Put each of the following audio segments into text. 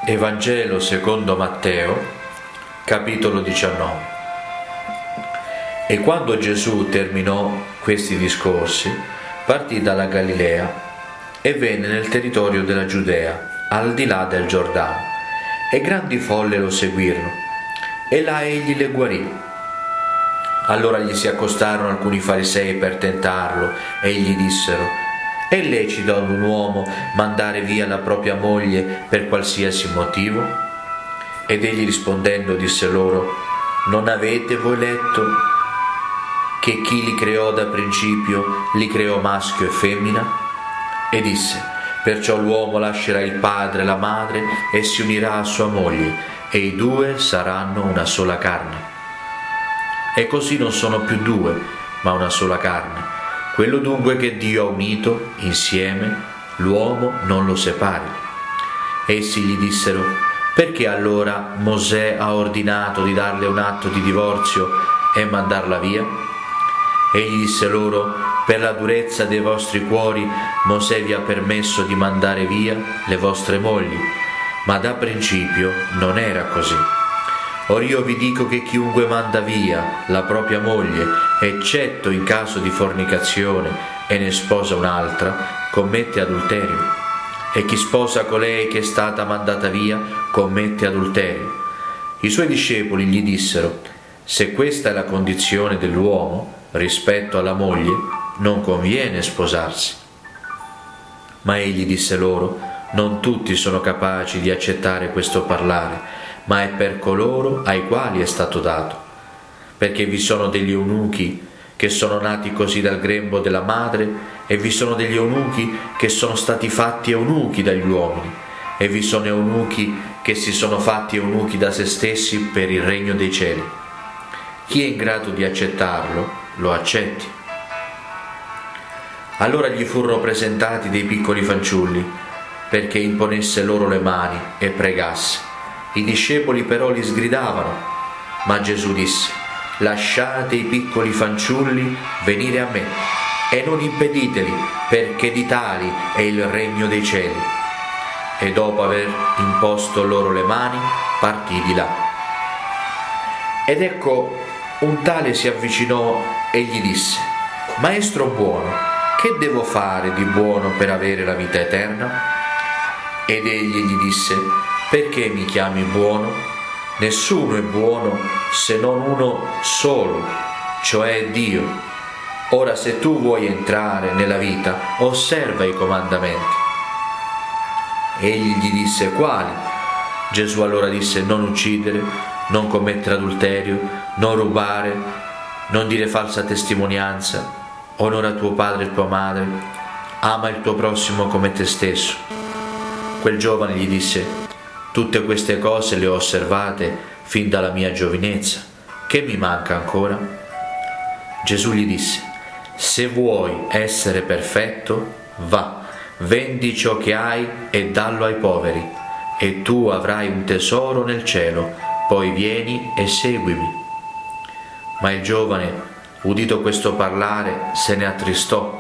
Evangelo secondo Matteo, capitolo 19. E quando Gesù terminò questi discorsi, partì dalla Galilea e venne nel territorio della Giudea, al di là del Giordano, e grandi folle lo seguirono, e là egli le guarì. Allora gli si accostarono alcuni farisei per tentarlo, e gli dissero: è lecito ad un uomo mandare via la propria moglie per qualsiasi motivo? Ed egli rispondendo disse loro: non avete voi letto che chi li creò da principio li creò maschio e femmina? E disse: perciò l'uomo lascerà il padre e la madre e si unirà a sua moglie, e i due saranno una sola carne. E così non sono più due, ma una sola carne. Quello dunque che Dio ha unito insieme, l'uomo non lo separi. Essi gli dissero: perché allora Mosè ha ordinato di darle un atto di divorzio e mandarla via? Egli disse loro: per la durezza dei vostri cuori Mosè vi ha permesso di mandare via le vostre mogli, ma da principio non era così. Or io vi dico che chiunque manda via la propria moglie, eccetto in caso di fornicazione, e ne sposa un'altra, commette adulterio. E chi sposa colei che è stata mandata via, commette adulterio. I suoi discepoli gli dissero: se questa è la condizione dell'uomo rispetto alla moglie, non conviene sposarsi. Ma egli disse loro: non tutti sono capaci di accettare questo parlare, ma è per coloro ai quali è stato dato. Perché vi sono degli eunuchi che sono nati così dal grembo della madre, e vi sono degli eunuchi che sono stati fatti eunuchi dagli uomini, e vi sono eunuchi che si sono fatti eunuchi da se stessi per il regno dei cieli. Chi è in grado di accettarlo, lo accetti. Allora gli furono presentati dei piccoli fanciulli, perché imponesse loro le mani e pregasse. I discepoli però li sgridavano, ma Gesù disse: lasciate i piccoli fanciulli venire a me e non impediteli, perché di tali è il regno dei cieli. E dopo aver imposto loro le mani, partì di là. Ed ecco, un tale si avvicinò e gli disse: Maestro buono, che devo fare di buono per avere la vita eterna? Ed egli gli disse: perché mi chiami buono? Nessuno è buono se non uno solo, cioè Dio. Ora se tu vuoi entrare nella vita, osserva i comandamenti. Egli gli disse: quali? Gesù allora disse: non uccidere, non commettere adulterio, non rubare, non dire falsa testimonianza, onora tuo padre e tua madre, ama il tuo prossimo come te stesso. Quel giovane gli disse: tutte queste cose le ho osservate fin dalla mia giovinezza. Che mi manca ancora? Gesù gli disse: se vuoi essere perfetto, va, vendi ciò che hai e dallo ai poveri, e tu avrai un tesoro nel cielo, poi vieni e seguimi. Ma il giovane, udito questo parlare, se ne attristò,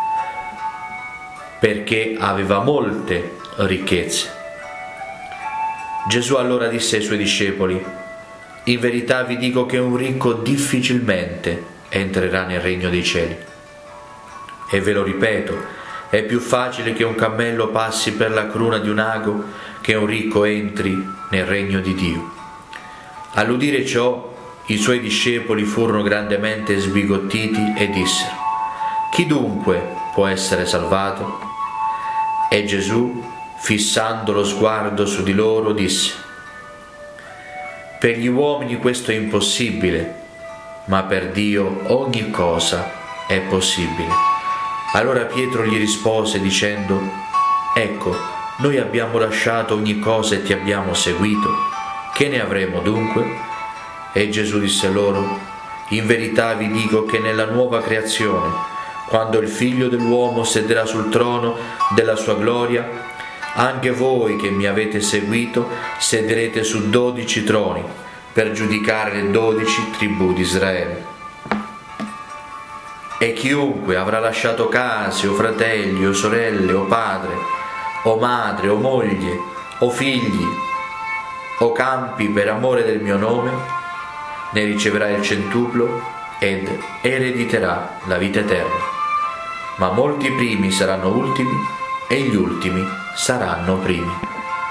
perché aveva molte ricchezze. Gesù allora disse ai suoi discepoli: in verità vi dico che un ricco difficilmente entrerà nel regno dei cieli. E ve lo ripeto, è più facile che un cammello passi per la cruna di un ago che un ricco entri nel regno di Dio. All'udire ciò, i suoi discepoli furono grandemente sbigottiti e dissero: chi dunque può essere salvato? E Gesù, fissando lo sguardo su di loro, disse: per gli uomini questo è impossibile, ma per Dio ogni cosa è possibile. Allora Pietro gli rispose dicendo: ecco, noi abbiamo lasciato ogni cosa e ti abbiamo seguito. Che ne avremo dunque? E Gesù disse loro: in verità vi dico che nella nuova creazione, quando il Figlio dell'uomo sederà sul trono della sua gloria, anche voi che mi avete seguito sederete su 12 troni per giudicare le 12 tribù di Israele. E chiunque avrà lasciato case o fratelli o sorelle o padre o madre o moglie o figli, o campi per amore del mio nome, ne riceverà il centuplo ed erediterà la vita eterna. Ma molti primi saranno ultimi e gli ultimi saranno primi.